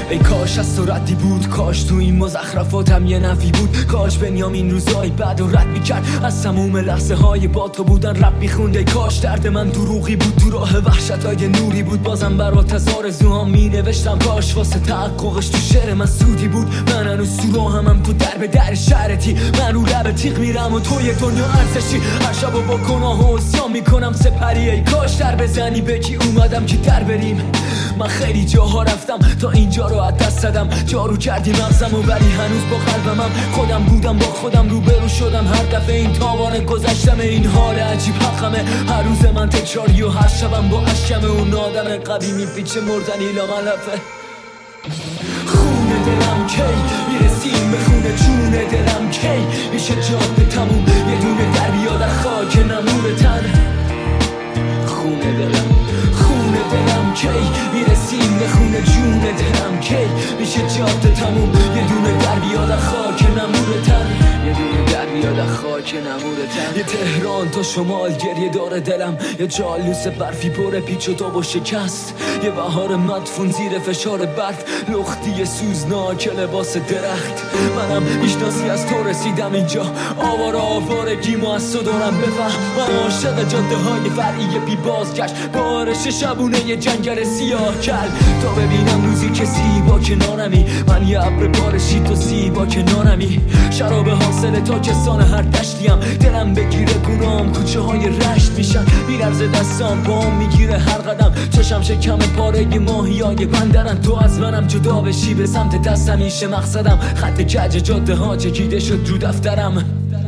ای کاش از تو ردی بود، کاش تو این مزخرفاتم یه نفی بود، کاش بنیامین روزای بعد و رد میکرد از تموم لحظه های با تو بودن رب میخوند. ای کاش درد من دروغی بود، تو راه وحشت های نوری بود، بازم برات از آرزوهام مینوشتم، کاش واسه تحققش تو شعر من سودی بود. من هنوز تو راهمم، تو در به در شهرتی، من رو لب تیغ میرم و توی دنیا ارزشی، هر شب و با گناه و عصیان میکنم سپری. ای کاش در بزنی بگی اومدم که در بریم. من خیلی جاها رفتم تا اینجا رو از دست دادم، جارو کردی مغزم و ولی هنوز با قلبم خودم بودم، با خودم روبرو شدم. هر دفعه این تاوان گذشتم، این حال عجیب حقمه، هر روز من تکراری و هر شبم با اشکمه. اون آدم قوی میپیچه مردنی لاملفه. خونه دلم کی میرسیم به خونه جون دلم، کی میشه جاده تموم یه دونه در بیاد از خاک نمور تن. خونه دلم کی میرسیم به خونه جون دلم، کی میشه جاده تموم یه دونه در بیاد از خاک نمور تن، یه دونه در بیاد از خاک نمور تن. یه تهران تا شمال گریه داره دلم، یه جالوس برفی پر پیچ و تاب و شکست، یه بهار مدفون زیر فشار برف، لختی سوزناک لباس درخت. منم میشناسی از تو رسیدم اینجا، آوارگیمو از تو دارم بفهم. من عاشق جاده های فرعی بی بازگشت، بارش شبونه یه جنگل سیاه کل، تا ببینم روزی که زیبا کنارمی، من یه ابر بارشی تو زیبا کنارمی، شراب حاصل تاکستان هر دشتیم، دلم بگیره گونام کوچه های رشت میشن، میلرزه دستام پام میگیره هر قدم، چشم شکم پاره ماهیای بندرن، تو از منم جدا بشی به سمت دستم میشه مقصدم، خط کج جاده ها چکیده شد رو دفترم.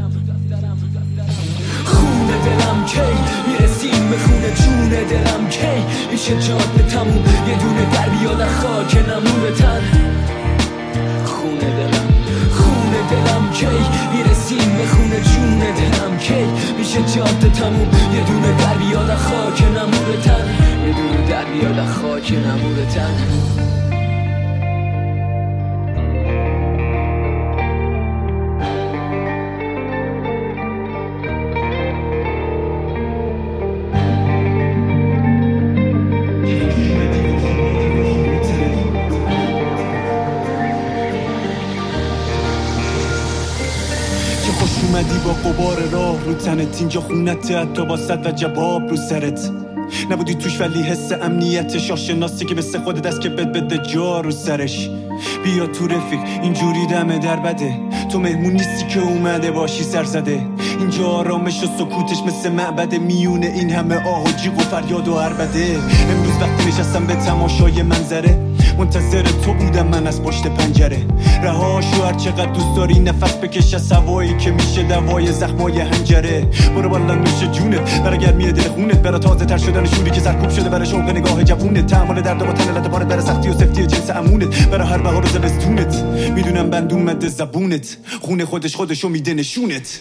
خونه دلم کی میرسیم به خونه جون دلم، کی میشه جاده تموم یه دونه در بیاد از خاک نمور تن. خونه دلم کی میرسیم به خونه جون دلم، کی میشه جاده تموم یه دونه در بیاد از خاک نمور تن، یه دونه در بیاد از خاک نمور تن. اومدی با غبار راه رو تنت، اینجا خونت حتی با صد و جواب رو سرت، نبودی توش ولی حس امنیت شاهشناسی که مثل خودت دست که بده جا رو سرش. بیا تو رفیق اینجوری دمه در بده، تو مهمون نیستی که اومده باشی سرزده، اینجا آرامش و سکوتش مثل معبده، میونه این همه آه و جیغ و فریاد و عربده. امروز وقتی نشستم به تماشای منظره، منتظر تو بودم من از پشت پنجره، رهاشو هر چقدر دوست داری نفس بکش از هوایی که میشه دوای زخمای حنجره. برو بالا نوش جونت برای گرمی دل خونت، برای تازه تر شدن شوری که سرکوب شده، برای شوق نگاه جوونت، تحمل درد و تن لطفانت، برای سختی و سفتی جنس امونت، برای هر بهار و زمستونت. میدونم بند اومده زبونت، خونه خودشو میده نشونت.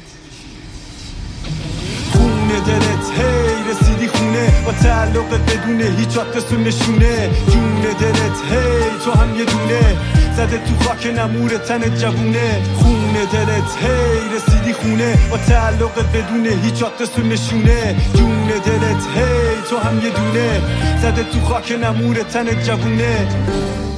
خونه دلت هی رسیدی خونه، با تعلقت بدونه هیچ آدرس و نشونه، جون دلت هی تو هم یه دونه، زده تو خاک نمور تن جوونه. خونه دلت هی رسیدی خونه، با تعلقت بدونه هیچ آدرس و نشونه، جون دلت هی تو هم یه دونه، زده تو خاک نمور تن جوونه.